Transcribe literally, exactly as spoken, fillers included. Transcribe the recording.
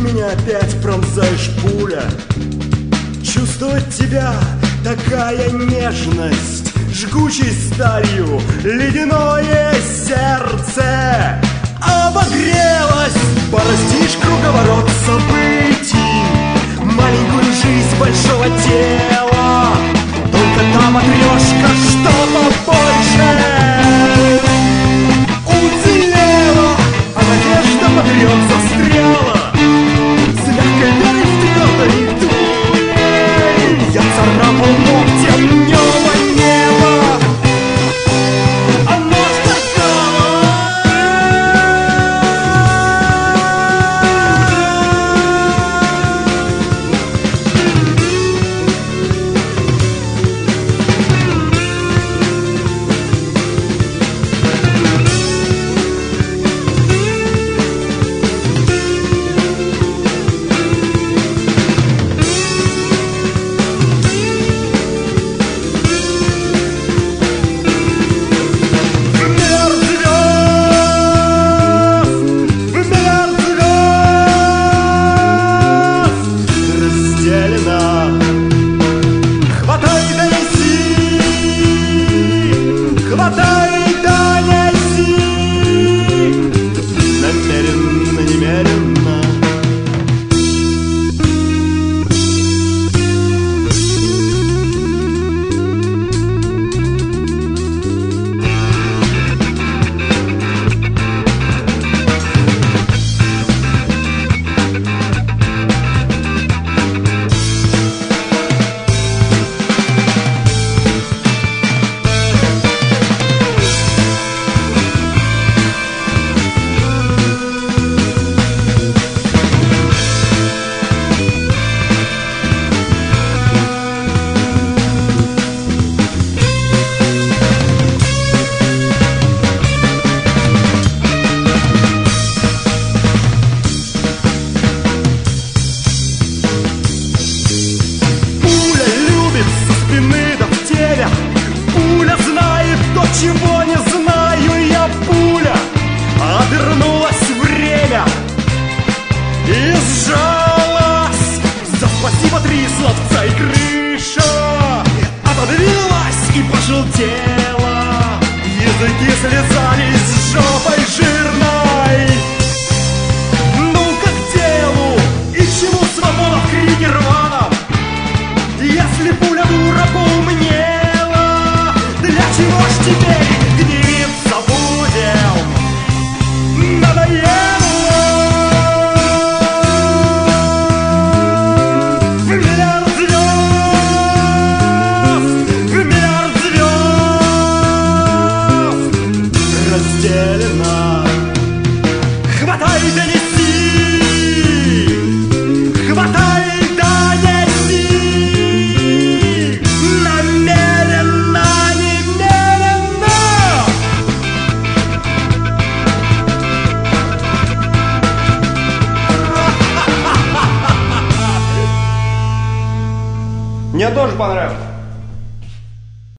меня опять пронзаешь, пуля. Чувствовать тебя такая нежность, жгучей сталью ледяное сердце обогрелось. Бороздишь круговорот событий, маленькую жизнь большого тела. Только там отрежка, что побольше уцелела, а надежда поперек застряла. С мягкой верой в твердой дурь я царапал ногтем небо, небо. Оно сверкало. Чего не знаю я, пуля. Обернулось время и сжалась. За спасибо три словца и крыша отодвинулась и пожелтела. Языки слезались жопой жирной. Ну-ка к делу, и чему свобода в крике рваном? Если пуля дура поумнела, для чего ж теперь гневиться будем? Надоело. В миллиард звезд, в миллиард звезд разделена. Хватай да неси, хватай да неси. Намеренно, немеренно. Мне тоже понравилось.